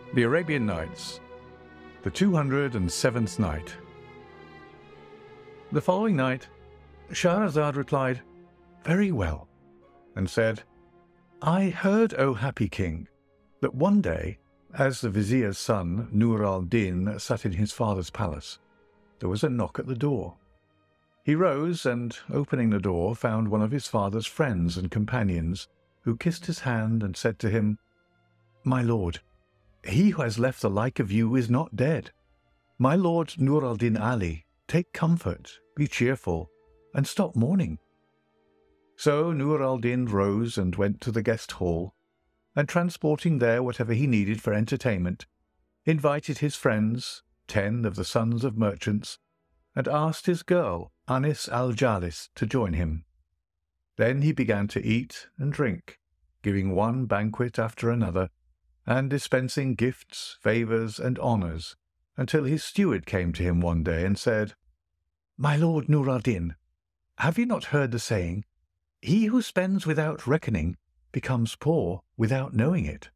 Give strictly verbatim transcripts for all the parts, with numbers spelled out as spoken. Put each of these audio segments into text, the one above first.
The Arabian Nights, the two hundred seventh night. The following night, Shahrazad replied, "Very well," and said, "I heard, O happy king, that one day, as the vizier's son, Nur al-Din, sat in his father's palace, there was a knock at the door. He rose and, opening the door, found one of his father's friends and companions, who kissed his hand and said to him, 'My lord, he who has left the like of you is not dead. My lord Nur al-Din Ali, take comfort, be cheerful, and stop mourning.' So Nur al-Din rose and went to the guest hall, and transporting there whatever he needed for entertainment, invited his friends, ten of the sons of merchants, and asked his girl, Anis al-Jalis, to join him. Then he began to eat and drink, giving one banquet after another, and dispensing gifts, favours, and honours, until his steward came to him one day and said, 'My lord Nur al-Din, have you not heard the saying, he who spends without reckoning becomes poor without knowing it?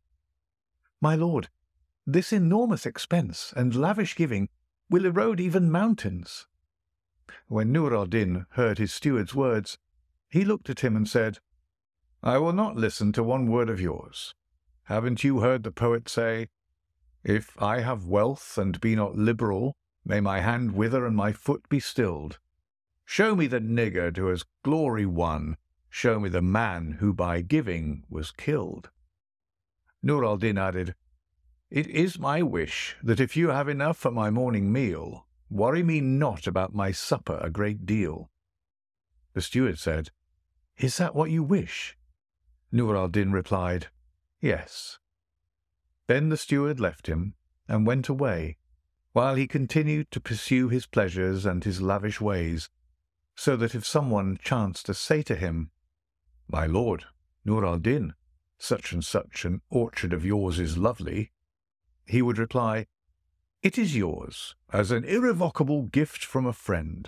My lord, this enormous expense and lavish giving will erode even mountains.' When Nur al-Din heard his steward's words, he looked at him and said, 'I will not listen to one word of yours. Haven't you heard the poet say, "If I have wealth and be not liberal, may my hand wither and my foot be stilled. Show me the niggard who has glory won. Show me the man who by giving was killed." Nur al-Din added, "It is my wish that if you have enough for my morning meal, worry me not about my supper a great deal." The steward said, "Is that what you wish?" Nur al-Din replied, "Yes." Then the steward left him and went away, while he continued to pursue his pleasures and his lavish ways, so that if someone chanced to say to him, "My lord, Nur al-Din, such and such an orchard of yours is lovely," he would reply, "It is yours, as an irrevocable gift from a friend."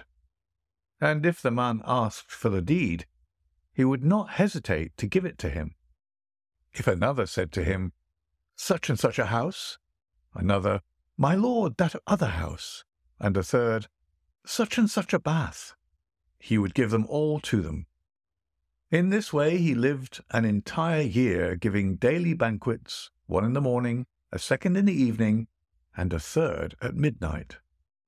And if the man asked for the deed, he would not hesitate to give it to him. If another said to him, "Such and such a house," another, "My lord, that other house," and a third, "Such and such a bath," he would give them all to them. In this way he lived an entire year, giving daily banquets, one in the morning, a second in the evening, and a third at midnight.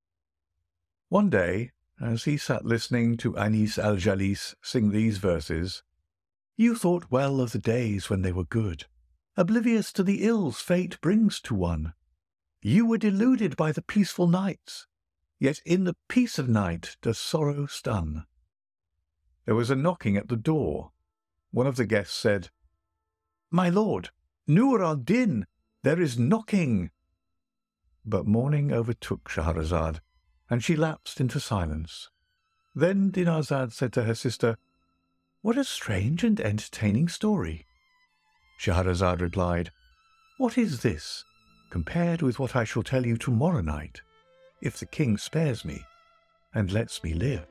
One day, as he sat listening to Anis al-Jalis sing these verses, "You thought well of the days when they were good, oblivious to the ills fate brings to one. You were deluded by the peaceful nights, yet in the peace of night does sorrow stun." There was a knocking at the door. One of the guests said, "My lord, Nur al-Din, there is knocking." But morning overtook Shahrazad, and she lapsed into silence. Then Dinarzad said to her sister, "What a strange and entertaining story." Shahrazad replied, "What is this, compared with what I shall tell you tomorrow night, if the king spares me and lets me live?"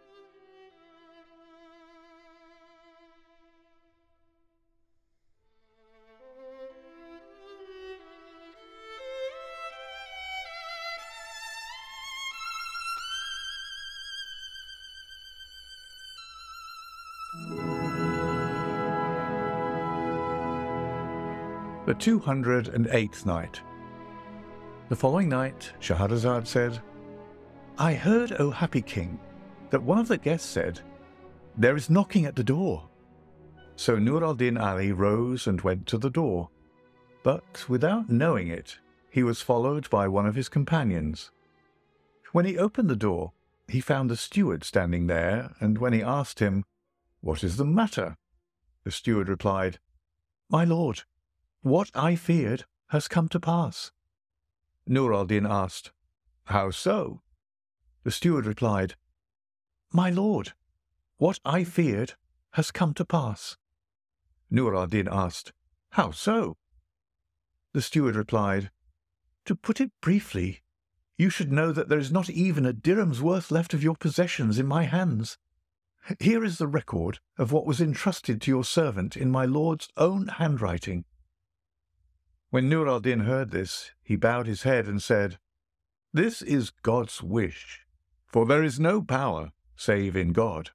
The two hundred eighth night. The following night, Shahrazad said, "I heard, O happy king, that one of the guests said, 'There is knocking at the door.' So Nur al-Din Ali rose and went to the door, but without knowing it, he was followed by one of his companions. When he opened the door, he found the steward standing there, and when he asked him, 'What is the matter?' the steward replied, 'My lord, what I feared has come to pass.' Nur al-Din asked, 'How so?' The steward replied, 'My lord, what I feared has come to pass.' Nur al-Din asked, 'How so?' The steward replied, 'To put it briefly, you should know that there is not even a dirham's worth left of your possessions in my hands. Here is the record of what was entrusted to your servant in my lord's own handwriting.' When Nur al-Din heard this, he bowed his head and said, "This is God's wish, for there is no power save in God."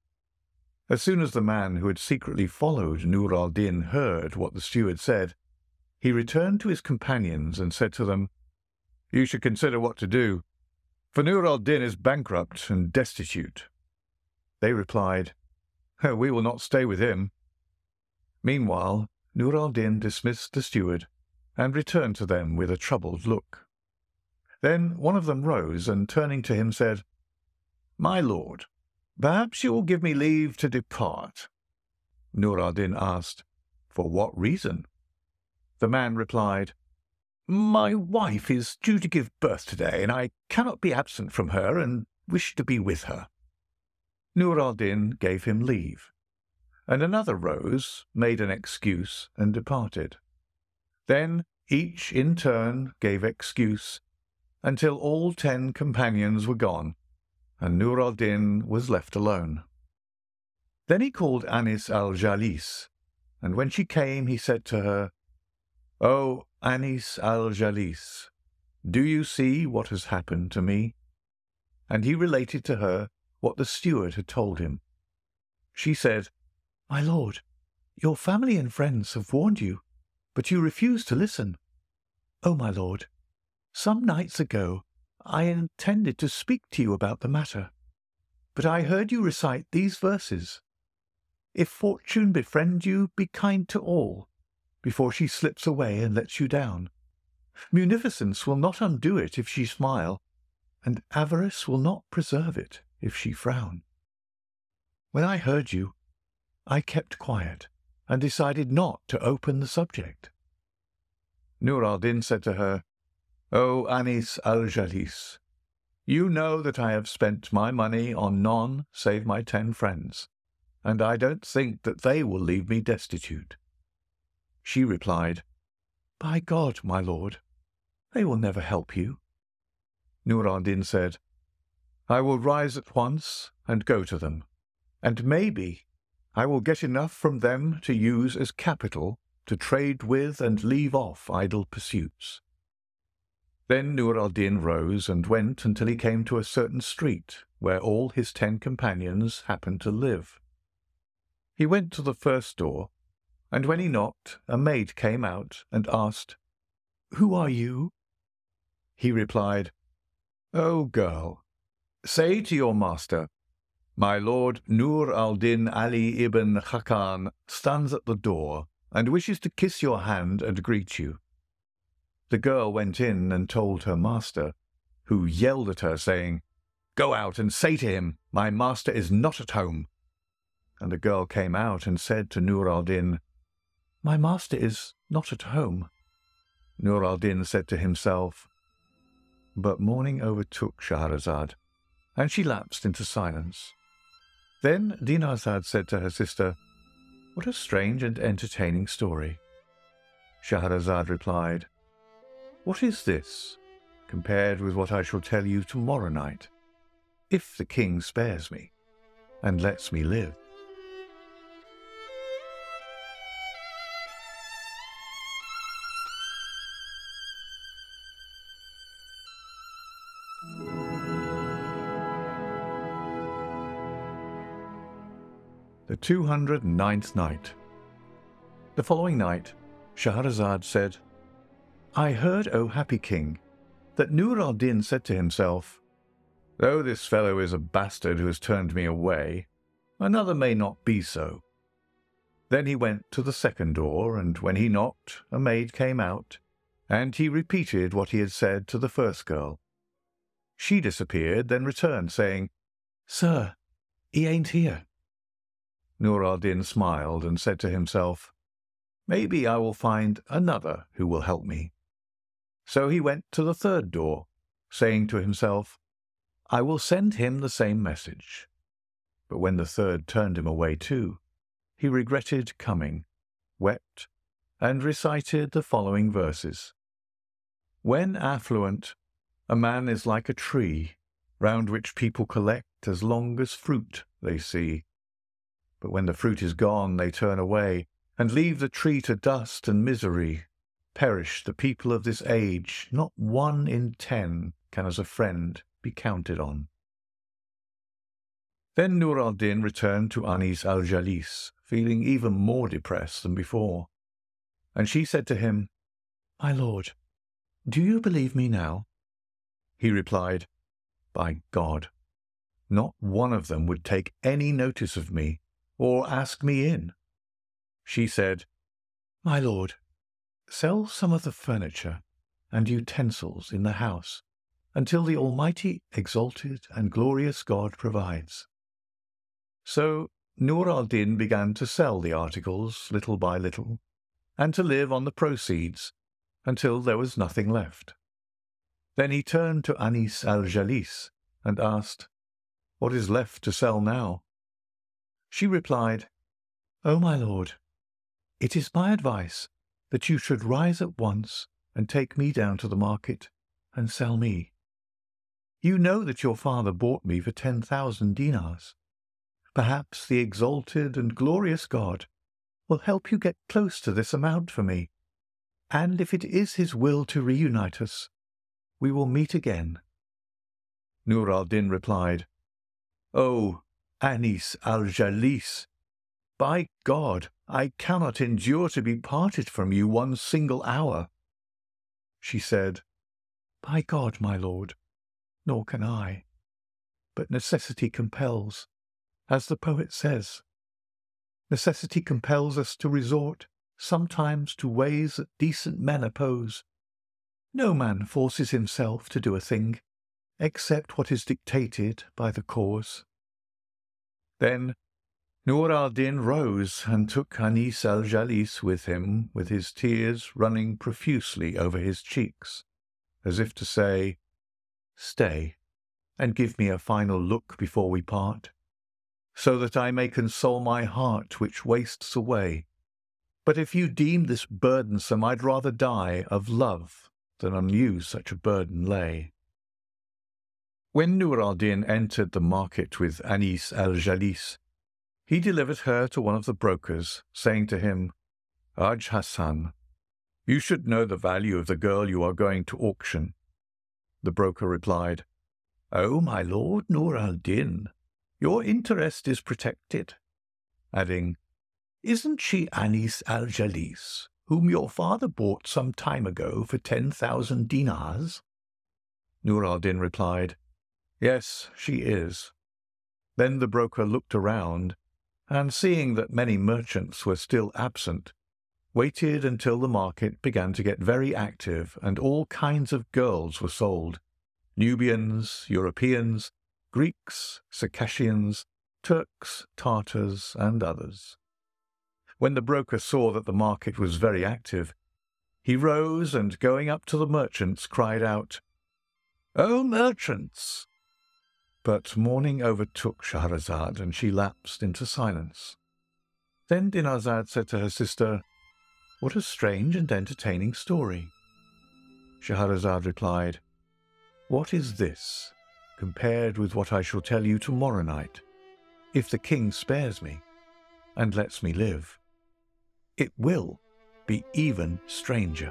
As soon as the man who had secretly followed Nur al-Din heard what the steward said, he returned to his companions and said to them, "You should consider what to do, for Nur al-Din is bankrupt and destitute." They replied, "We will not stay with him." Meanwhile, Nur al-Din dismissed the steward and returned to them with a troubled look. Then one of them rose and, turning to him, said, "My lord, perhaps you will give me leave to depart." Nur al-Din asked, "For what reason?" The man replied, "My wife is due to give birth today, and I cannot be absent from her and wish to be with her." Nur al-Din gave him leave, and another rose, made an excuse, and departed. Then each in turn gave excuse, until all ten companions were gone, and Nur al-Din was left alone. Then he called Anis al-Jalis, and when she came he said to her, "O Anis al-Jalis, do you see what has happened to me?" And he related to her what the steward had told him. She said, "My lord, your family and friends have warned you, but you refuse to listen. O my lord, some nights ago I intended to speak to you about the matter, but I heard you recite these verses. If fortune befriend you, be kind to all, before she slips away and lets you down. Munificence will not undo it if she smile, and avarice will not preserve it if she frown. When I heard you, I kept quiet and decided not to open the subject." Nur al-Din said to her, "O Anis al-Jalis, you know that I have spent my money on none save my ten friends, and I don't think that they will leave me destitute." She replied, "By God, my lord, they will never help you." Nur al-Din said, "I will rise at once and go to them, and maybe I will get enough from them to use as capital to trade with and leave off idle pursuits." Then Nur al-Din rose and went until he came to a certain street where all his ten companions happened to live. He went to the first door, and when he knocked, a maid came out and asked, "Who are you?" He replied, "O girl, say to your master, my lord Nur al-Din Ali ibn Khakan stands at the door and wishes to kiss your hand and greet you." The girl went in and told her master, who yelled at her, saying, "Go out and say to him, my master is not at home." And the girl came out and said to Nur al-Din, "My master is not at home." Nur al-Din said to himself, but morning overtook Shahrazad, and she lapsed into silence. Then Dinarzad said to her sister, "What a strange and entertaining story." Shahrazad replied, "What is this, compared with what I shall tell you tomorrow night, if the king spares me, and lets me live?" The two hundred ninth Night. The following night, Shahrazad said, I heard, O happy king, that Nur al-Din said to himself, "Though this fellow is a bastard who has turned me away, another may not be so." Then he went to the second door, and when he knocked, a maid came out, and he repeated what he had said to the first girl. She disappeared, then returned, saying, "Sir, he ain't here." Nur al-Din smiled and said to himself, "Maybe I will find another who will help me." So he went to the third door, saying to himself, "I will send him the same message." But when the third turned him away too, he regretted coming, wept, and recited the following verses. When affluent, a man is like a tree, round which people collect as long as fruit they see. But when the fruit is gone, they turn away, and leave the tree to dust and misery, perish the people of this age, not one in ten can as a friend be counted on." Then Nur al-Din returned to Anis al-Jalis, feeling even more depressed than before, and she said to him, "My lord, do you believe me now?" He replied, "By God, not one of them would take any notice of me or ask me in." She said, "My lord, sell some of the furniture and utensils in the house until the Almighty, exalted and glorious God provides." So Nur al-Din began to sell the articles little by little, and to live on the proceeds until there was nothing left. Then he turned to Anis al-Jalis and asked, "What is left to sell now?" She replied, "O my lord, it is my advice that you should rise at once and take me down to the market and sell me. You know that your father bought me for ten thousand dinars. Perhaps the exalted and glorious God will help you get close to this amount for me, and if it is his will to reunite us, we will meet again." Nur al-Din replied, "O Anis al-Jalis, by God, I cannot endure to be parted from you one single hour." She said, "By God, my lord, nor can I, but necessity compels, as the poet says. Necessity compels us to resort sometimes to ways that decent men oppose. No man forces himself to do a thing, except what is dictated by the cause." Then Nur al-Din rose and took Anis al-Jalis with him, with his tears running profusely over his cheeks, as if to say, "Stay, and give me a final look before we part, so that I may console my heart which wastes away. But if you deem this burdensome, I'd rather die of love than on you such a burden lay." When Nur al-Din entered the market with Anis al-Jalis, he delivered her to one of the brokers, saying to him, "Aj Hassan, you should know the value of the girl you are going to auction." The broker replied, "O my lord Nur al-Din, your interest is protected," adding, "Isn't she Anis al-Jalis, whom your father bought some time ago for ten thousand dinars?" Nur al-Din replied, "Yes, she is." Then the broker looked around, and seeing that many merchants were still absent, waited until the market began to get very active and all kinds of girls were sold: Nubians, Europeans, Greeks, Circassians, Turks, Tartars, and others. When the broker saw that the market was very active, he rose and, going up to the merchants, cried out, "O merchants!" But morning overtook Shahrazad, and she lapsed into silence. Then Dinarzade said to her sister, "What a strange and entertaining story." Shahrazad replied, "What is this, compared with what I shall tell you tomorrow night, if the king spares me and lets me live? It will be even stranger."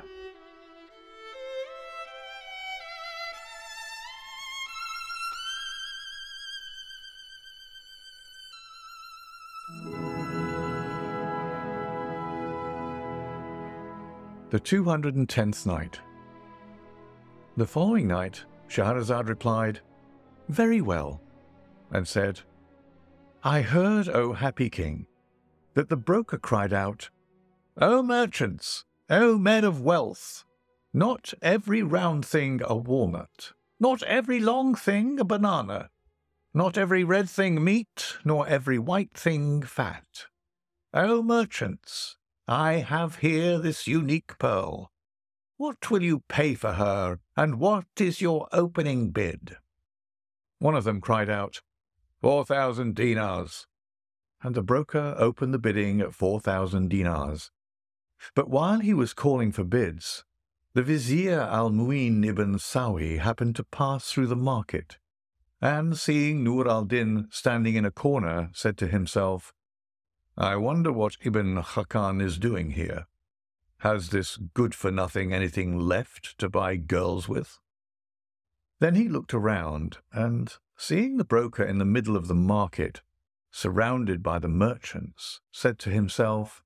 The two hundred and tenth Night. The following night, Shahrazad replied, "Very well," and said, "I heard, O happy king, that the broker cried out, 'O merchants, O men of wealth, not every round thing a walnut, not every long thing a banana, not every red thing meat, nor every white thing fat. O merchants, I have here this unique pearl. What will you pay for her, and what is your opening bid?' One of them cried out, Four thousand dinars, and the broker opened the bidding at four thousand dinars. But while he was calling for bids, the vizier Al-Mu'in ibn Sawi happened to pass through the market, and seeing Nur al-Din standing in a corner, said to himself, "I wonder what Ibn Khakan is doing here." Has this good-for-nothing anything left to buy girls with? Then he looked around, and, seeing the broker in the middle of the market, surrounded by the merchants, said to himself,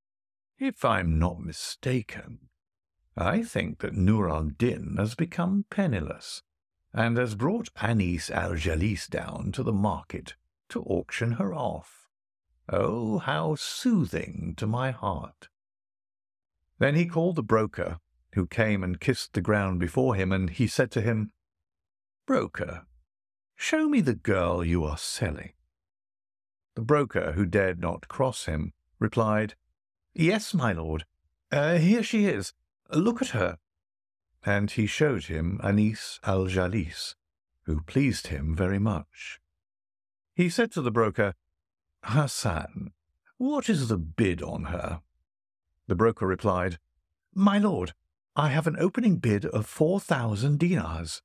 "If I'm not mistaken, I think that Nur al-Din has become penniless, and has brought Anis al-Jalis down to the market to auction her off. Oh, how soothing to my heart." Then he called the broker, who came and kissed the ground before him, and he said to him, "Broker, show me the girl you are selling." The broker, who dared not cross him, replied, "Yes, my lord. Uh, here she is. Look at her." And he showed him Anis al-Jalis, who pleased him very much. He said to the broker, "Hassan, what is the bid on her?" The broker replied, "My lord, I have an opening bid of four thousand dinars."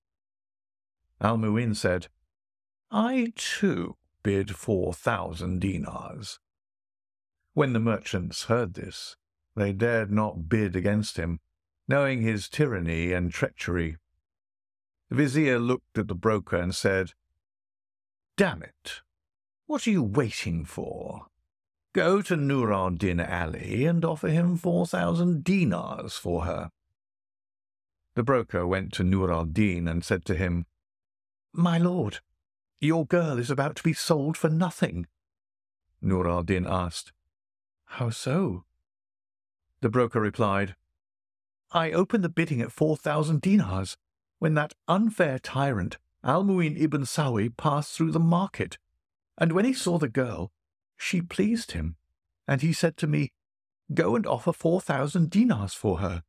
Al-Mu'in said, "I, too, bid four thousand dinars." When the merchants heard this, they dared not bid against him, knowing his tyranny and treachery. The vizier looked at the broker and said, "Damn it! What are you waiting for? Go to Nur al-Din Ali and offer him four thousand dinars for her." The broker went to Nur al-Din and said to him, "My lord, your girl is about to be sold for nothing." Nur al-Din asked, "How so?" The broker replied, "I opened the bidding at four thousand dinars when that unfair tyrant Al-Mu'in ibn Sawi passed through the market, and when he saw the girl, she pleased him, and he said to me, 'Go and offer four thousand dinars for her.'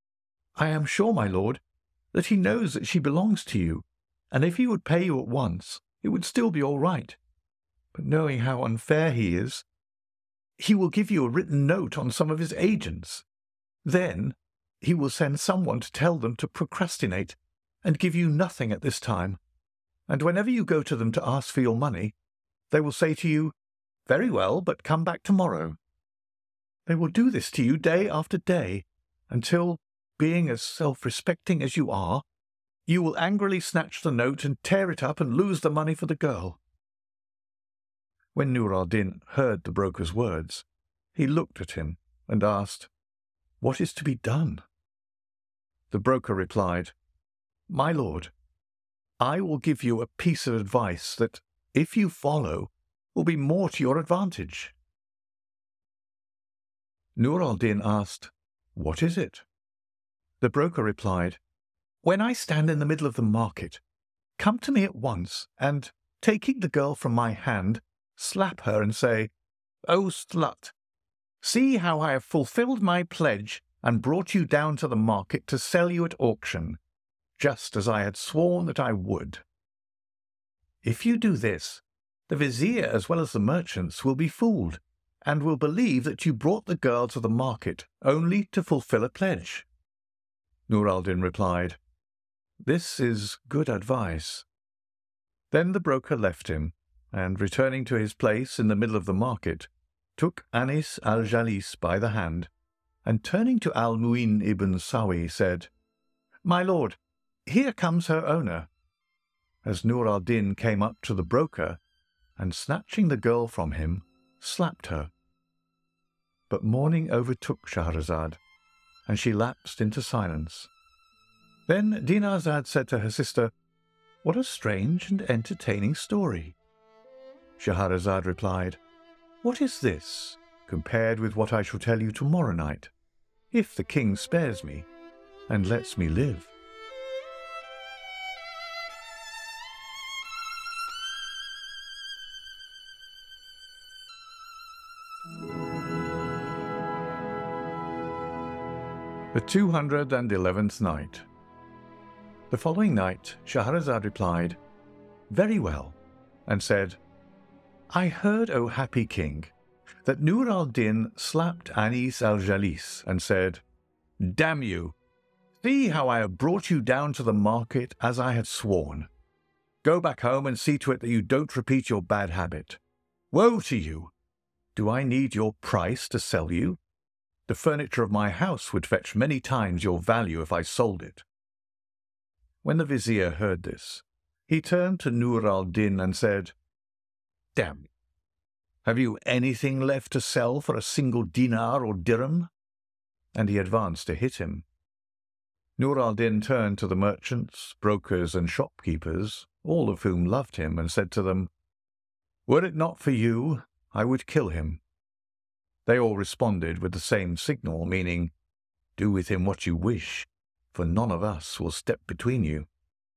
I am sure, my lord, that he knows that she belongs to you, and if he would pay you at once, it would still be all right. But knowing how unfair he is, he will give you a written note on some of his agents. Then he will send someone to tell them to procrastinate and give you nothing at this time, and whenever you go to them to ask for your money, they will say to you, 'Very well, but come back tomorrow.' They will do this to you day after day, until, being as self-respecting as you are, you will angrily snatch the note and tear it up and lose the money for the girl." When Nur al-Din heard the broker's words, he looked at him and asked, "What is to be done?" The broker replied, "My lord, I will give you a piece of advice that, if you follow, will be more to your advantage." Nur al-Din asked, "What is it?" The broker replied, "When I stand in the middle of the market, come to me at once, and, taking the girl from my hand, slap her and say, 'O slut, see how I have fulfilled my pledge and brought you down to the market to sell you at auction, just as I had sworn that I would.' If you do this, the vizier as well as the merchants will be fooled, and will believe that you brought the girl to the market only to fulfill a pledge." Nur al-Din replied, "This is good advice." Then the broker left him, and returning to his place in the middle of the market, took Anis al-Jalis by the hand, and turning to Al-Mu'in ibn Sawi, said, "My lord, here comes her owner." As Nur al-Din came up to the broker, and snatching the girl from him, slapped her. But morning overtook Shahrazad, and she lapsed into silence. Then Dinarzad said to her sister, "What a strange and entertaining story." Shahrazad replied, "What is this, compared with what I shall tell you tomorrow night, if the king spares me and lets me live?" The two hundred and eleventh Night. The following night Shahrazad replied, "Very well," and said, "I heard, O happy king, that Nur al-Din slapped Anis al-Jalis and said, 'Damn you! See how I have brought you down to the market as I had sworn. Go back home and see to it that you don't repeat your bad habit. Woe to you! Do I need your price to sell you? The furniture of my house would fetch many times your value if I sold it." When the vizier heard this, he turned to Nur al-Din and said, "Damn, have you anything left to sell for a single dinar or dirham?" And he advanced to hit him. Nur al-Din turned to the merchants, brokers, and shopkeepers, all of whom loved him, and said to them, "Were it not for you, I would kill him." They all responded with the same signal, meaning, "Do with him what you wish, for none of us will step between you."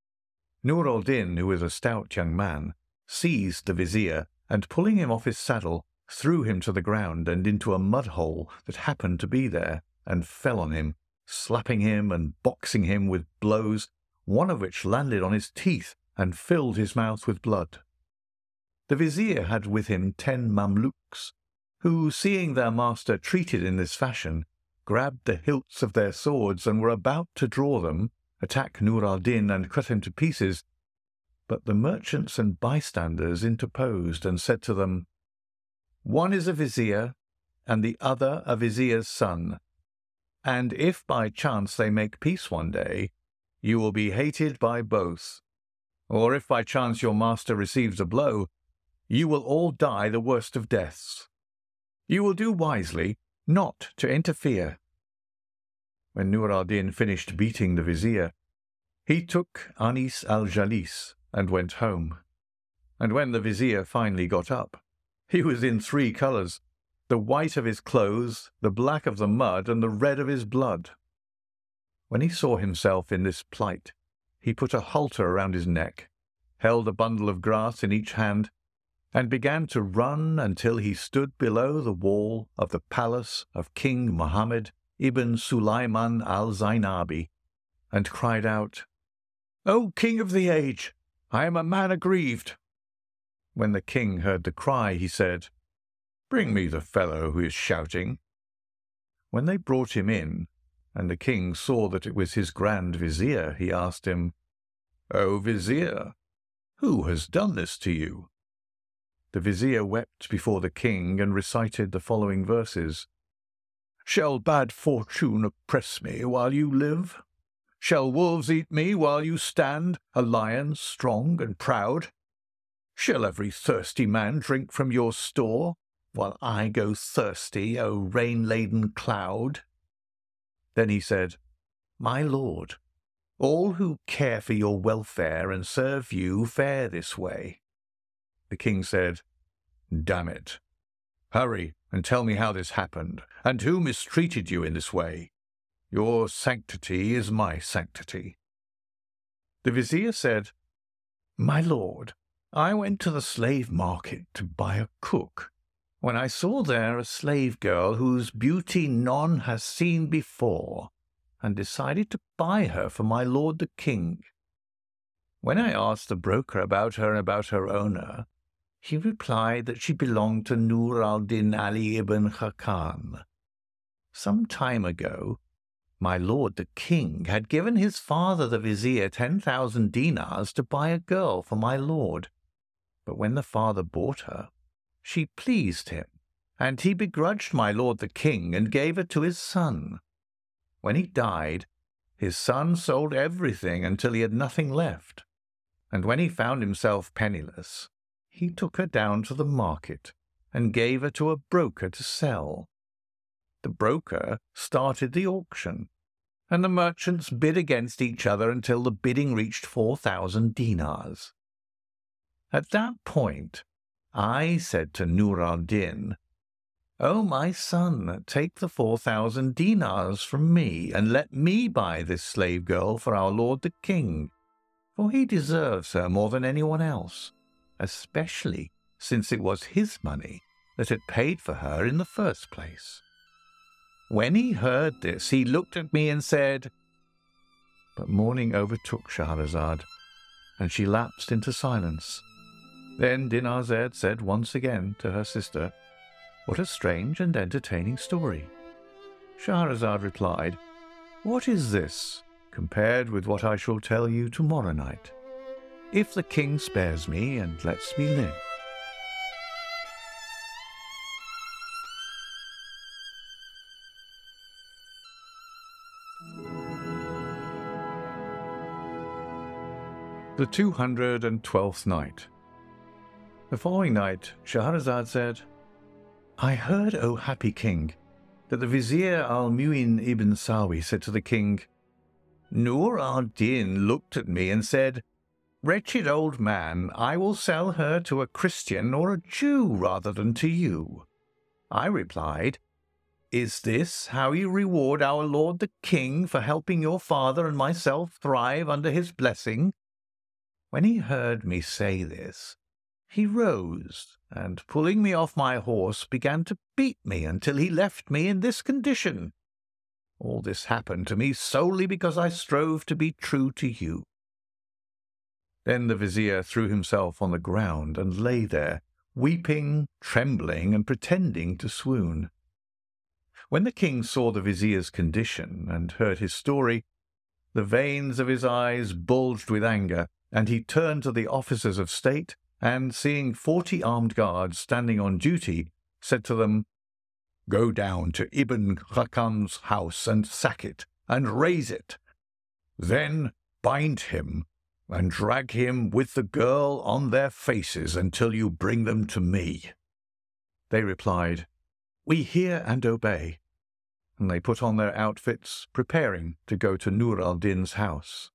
Nur al-Din, who was a stout young man, seized the vizier, and pulling him off his saddle, threw him to the ground and into a mud hole that happened to be there, and fell on him, slapping him and boxing him with blows, one of which landed on his teeth and filled his mouth with blood. The vizier had with him ten Mamluks, who, seeing their master treated in this fashion, grabbed the hilts of their swords and were about to draw them, attack Nur al-Din and cut him to pieces, but the merchants and bystanders interposed and said to them, "One is a vizier, and the other a vizier's son, and if by chance they make peace one day, you will be hated by both, or if by chance your master receives a blow, you will all die the worst of deaths. You will do wisely not to interfere." When Nur al-Din finished beating the vizier, he took Anis al-Jalis and went home. And when the vizier finally got up, he was in three colours: the white of his clothes, the black of the mud, and the red of his blood. When he saw himself in this plight, he put a halter around his neck, held a bundle of grass in each hand, and began to run until he stood below the wall of the palace of King Muhammad ibn Sulaiman al-Zainabi, and cried out, "O King of the Age, I am a man aggrieved." When the king heard the cry, he said, "Bring me the fellow who is shouting." When they brought him in, and the king saw that it was his grand vizier, he asked him, "O vizier, who has done this to you?" The vizier wept before the king and recited the following verses: "Shall bad fortune oppress me while you live? Shall wolves eat me while you stand, a lion strong and proud? Shall every thirsty man drink from your store, while I go thirsty, O rain-laden cloud?" Then he said, "My lord, all who care for your welfare and serve you fare this way." The king said, "Damn it! Hurry and tell me how this happened, and who mistreated you in this way. Your sanctity is my sanctity." The vizier said, "My lord, I went to the slave market to buy a cook, when I saw there a slave girl whose beauty none has seen before, and decided to buy her for my lord the king. When I asked the broker about her and about her owner, he replied that she belonged to Nur al-Din Ali ibn Khakan. Some time ago, my lord the king had given his father the vizier ten thousand dinars to buy a girl for my lord, but when the father bought her, she pleased him, and he begrudged my lord the king and gave her to his son. When he died, his son sold everything until he had nothing left, and when he found himself penniless, he took her down to the market and gave her to a broker to sell. The broker started the auction, and the merchants bid against each other until the bidding reached four thousand dinars. At that point, I said to Nur al-Din, 'O my son, take the four thousand dinars from me, and let me buy this slave girl for our lord the king, for he deserves her more than anyone else, especially since it was his money that had paid for her in the first place.' When he heard this, he looked at me and said," But mourning overtook Shahrazad, and she lapsed into silence. Then Dinarzade said once again to her sister, "What a strange and entertaining story." Shahrazad replied, "What is this, compared with what I shall tell you tomorrow night, if the king spares me and lets me live?" The two hundred and twelfth Night. The following night Shahrazad said, I heard, O happy king, that the Vizier al-Mu'in ibn Sawi said to the king, Nur al-Din looked at me and said, Wretched old man, I will sell her to a Christian or a Jew rather than to you. I replied, Is this how you reward our lord the king for helping your father and myself thrive under his blessing? When he heard me say this, he rose, and pulling me off my horse, began to beat me until he left me in this condition. All this happened to me solely because I strove to be true to you. Then the vizier threw himself on the ground and lay there, weeping, trembling, and pretending to swoon. When the king saw the vizier's condition and heard his story, the veins of his eyes bulged with anger, and he turned to the officers of state, and, seeing forty armed guards standing on duty, said to them, Go down to Ibn Khakan's house and sack it, and raze it. Then bind him, and drag him with the girl on their faces until you bring them to me. They replied, We hear and obey. And they put on their outfits, preparing to go to Nur al-Din's house.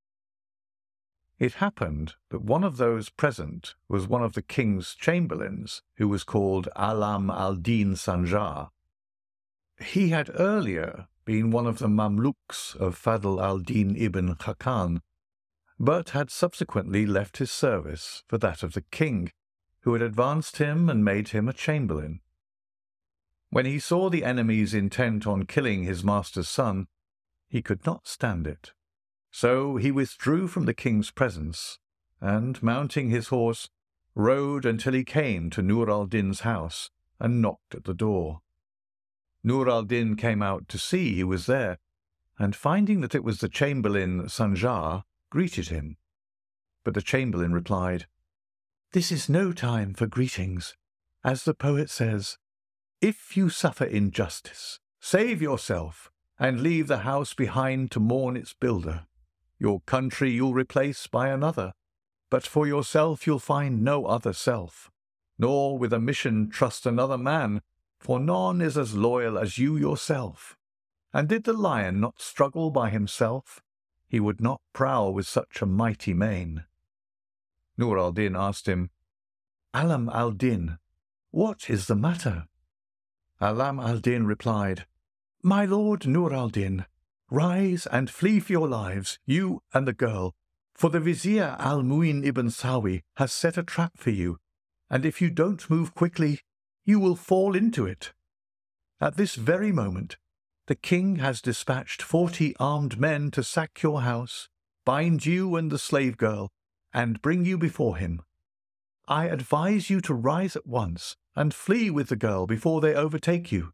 It happened that one of those present was one of the king's chamberlains, who was called Alam al-Din Sanjar. He had earlier been one of the Mamluks of Fadl al-Din ibn Khakan, but had subsequently left his service for that of the king, who had advanced him and made him a chamberlain. When he saw the enemies intent on killing his master's son, he could not stand it. So he withdrew from the king's presence, and, mounting his horse, rode until he came to Nur al-Din's house, and knocked at the door. Nur al-Din came out to see who was there, and finding that it was the chamberlain Sanjar, greeted him. But the chamberlain replied, This is no time for greetings. As the poet says, If you suffer injustice, save yourself, and leave the house behind to mourn its builder. Your country you'll replace by another, but for yourself you'll find no other self, nor with a mission trust another man, for none is as loyal as you yourself. And did the lion not struggle by himself, he would not prowl with such a mighty mane. Nur al-Din asked him, Alam al-Din, what is the matter? Alam al-Din replied, My lord Nur al-Din, rise and flee for your lives, you and the girl, for the Vizier al-Mu'in ibn Sawi has set a trap for you, and if you don't move quickly, you will fall into it. At this very moment, the king has dispatched forty armed men to sack your house, bind you and the slave girl, and bring you before him. I advise you to rise at once and flee with the girl before they overtake you.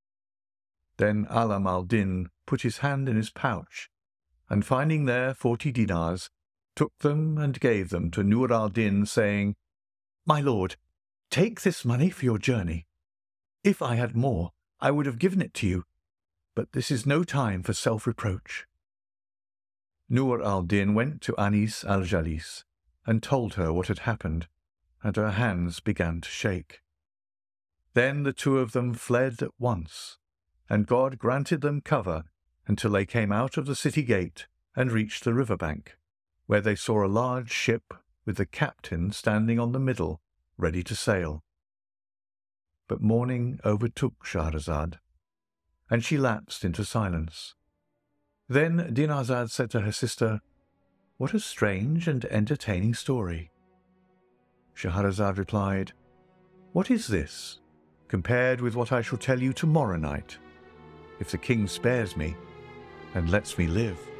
Then Alam al-Din put his hand in his pouch, and finding there forty dinars, took them and gave them to Nur al-Din, saying, My lord, take this money for your journey. If I had more, I would have given it to you, but this is no time for self-reproach. Nur al-Din went to Anis al-Jalis, and told her what had happened, and her hands began to shake. Then the two of them fled at once, and God granted them cover until they came out of the city gate and reached the river bank, where they saw a large ship with the captain standing on the middle, ready to sail. But morning overtook Shahrazad, and she lapsed into silence. Then Dinarzad said to her sister, What a strange and entertaining story. Shahrazad replied, What is this, compared with what I shall tell you tomorrow night, if the king spares me and lets me live?